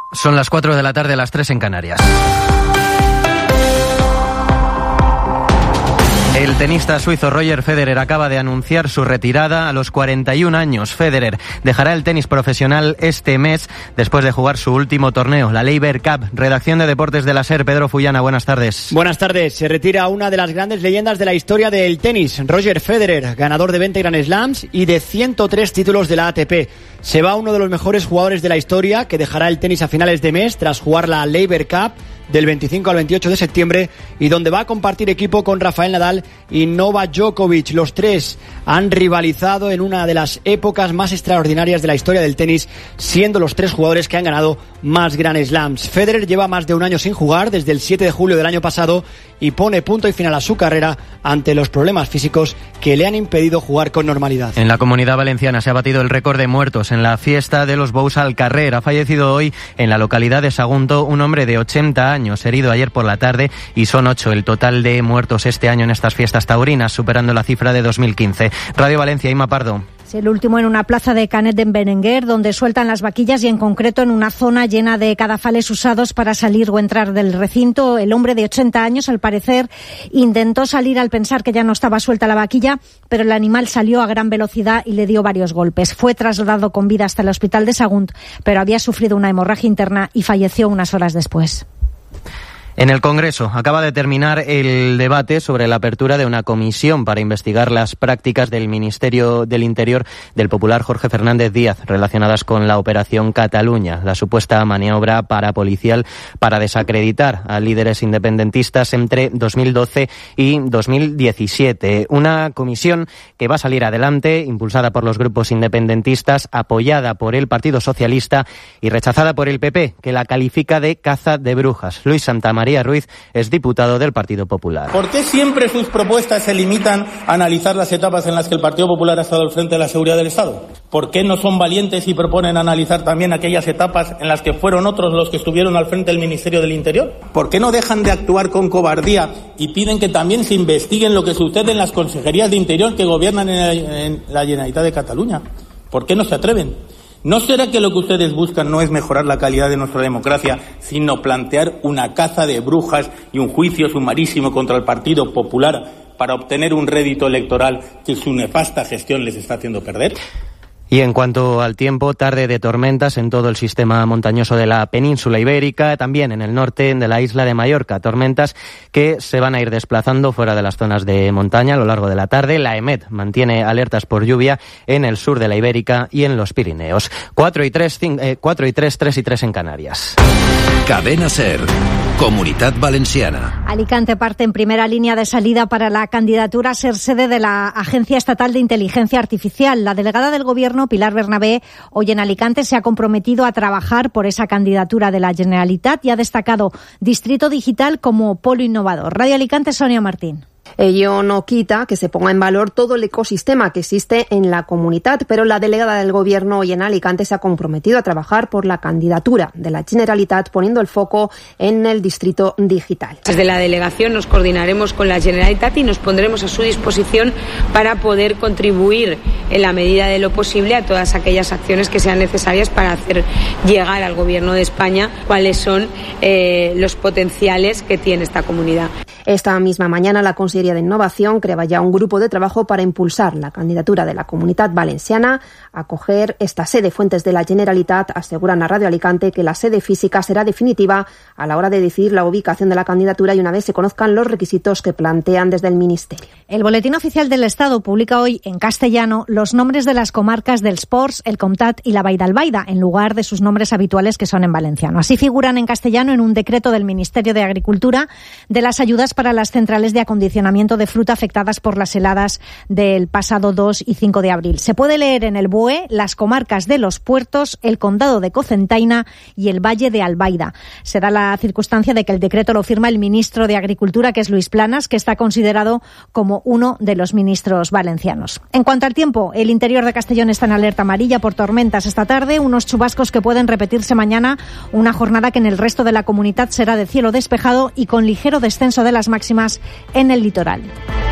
Son las 4 de la tarde, las 3 en Canarias. El tenista suizo Roger Federer acaba de anunciar su retirada a los 41 años. Federer dejará el tenis profesional este mes después de jugar su último torneo, la Laver Cup. Redacción de Deportes de la SER, Pedro Fullana, buenas tardes. Buenas tardes. Se retira una de las grandes leyendas de la historia del tenis, Roger Federer, ganador de 20 Grand Slams y de 103 títulos de la ATP. Se va uno de los mejores jugadores de la historia, que dejará el tenis a finales de mes tras jugar la Laver Cup del 25 al 28 de septiembre y donde va a compartir equipo con Rafael Nadal y Novak Djokovic. Los tres han rivalizado en una de las épocas más extraordinarias de la historia del tenis, siendo los tres jugadores que han ganado más Grand Slams. Federer lleva más de un año sin jugar, desde el 7 de julio del año pasado, y pone punto y final a su carrera ante los problemas físicos que le han impedido jugar con normalidad. En la Comunidad Valenciana se ha batido el récord de muertos en la fiesta de los Bous al Carrer. Ha fallecido hoy en la localidad de Sagunto un hombre de 80 años, herido ayer por la tarde, y son 8 el total de muertos este año en estas fiestas taurinas, superando la cifra de 2015. Radio Valencia, Inma Pardo. El último en una plaza de Canet d'en Berenguer, donde sueltan las vaquillas, y en concreto en una zona llena de cadafales usados para salir o entrar del recinto. El hombre de 80 años, al parecer, intentó salir al pensar que ya no estaba suelta la vaquilla, pero el animal salió a gran velocidad y le dio varios golpes. Fue trasladado con vida hasta el hospital de Sagunt, pero había sufrido una hemorragia interna y falleció unas horas después. En el Congreso acaba de terminar el debate sobre la apertura de una comisión para investigar las prácticas del Ministerio del Interior del popular Jorge Fernández Díaz relacionadas con la Operación Cataluña, la supuesta maniobra parapolicial para desacreditar a líderes independentistas entre 2012 y 2017. Una comisión que va a salir adelante, impulsada por los grupos independentistas, apoyada por el Partido Socialista y rechazada por el PP, que la califica de caza de brujas. Luis Santamaría Ruiz es diputado del Partido Popular. ¿Por qué siempre sus propuestas se limitan a analizar las etapas en las que el Partido Popular ha estado al frente de la seguridad del Estado? ¿Por qué no son valientes y proponen analizar también aquellas etapas en las que fueron otros los que estuvieron al frente del Ministerio del Interior? ¿Por qué no dejan de actuar con cobardía y piden que también se investiguen lo que sucede en las consejerías de Interior que gobiernan en la Generalitat de Cataluña? ¿Por qué no se atreven? ¿No será que lo que ustedes buscan no es mejorar la calidad de nuestra democracia, sino plantear una caza de brujas y un juicio sumarísimo contra el Partido Popular para obtener un rédito electoral que su nefasta gestión les está haciendo perder? Y en cuanto al tiempo, tarde de tormentas en todo el sistema montañoso de la península ibérica, también en el norte de la isla de Mallorca. Tormentas que se van a ir desplazando fuera de las zonas de montaña a lo largo de la tarde. La EMET mantiene alertas por lluvia en el sur de la Ibérica y en los Pirineos. 4 y 3, 3 y 3 en Canarias. Cadena SER. Comunitat Valenciana. Alicante parte en primera línea de salida para la candidatura a ser sede de la Agencia Estatal de Inteligencia Artificial. La delegada del Gobierno, Pilar Bernabé, hoy en Alicante se ha comprometido a trabajar por esa candidatura de la Generalitat y ha destacado Distrito Digital como polo innovador. Radio Alicante, Sonia Martín. Ello no quita que se ponga en valor todo el ecosistema que existe en la comunidad, pero la delegada del Gobierno hoy en Alicante se ha comprometido a trabajar por la candidatura de la Generalitat, poniendo el foco en el Distrito Digital. Desde la delegación nos coordinaremos con la Generalitat y nos pondremos a su disposición para poder contribuir en la medida de lo posible a todas aquellas acciones que sean necesarias para hacer llegar al Gobierno de España cuáles son los potenciales que tiene esta comunidad. Esta misma mañana la Consellería de Innovación creaba ya un grupo de trabajo para impulsar la candidatura de la Comunitat Valenciana a acoger esta sede. Fuentes de la Generalitat aseguran a Radio Alicante que la sede física será definitiva a la hora de decidir la ubicación de la candidatura y una vez se conozcan los requisitos que plantean desde el Ministerio. El Boletín Oficial del Estado publica hoy en castellano los nombres de las comarcas del Sports, el Comtat y la Vall d'Albaida, en lugar de sus nombres habituales que son en valenciano. Así figuran en castellano en un decreto del Ministerio de Agricultura de las ayudas para las centrales de acondicionamiento de fruta afectadas por las heladas del pasado 2 y 5 de abril. Se puede leer en el BOE las comarcas de Los Puertos, el Condado de Cocentaina y el Valle de Albaida. Se da la circunstancia de que el decreto lo firma el ministro de Agricultura, que es Luis Planas, que está considerado como uno de los ministros valencianos. En cuanto al tiempo, el interior de Castellón está en alerta amarilla por tormentas esta tarde, unos chubascos que pueden repetirse mañana, una jornada que en el resto de la comunidad será de cielo despejado y con ligero descenso de las máximas en el litoral.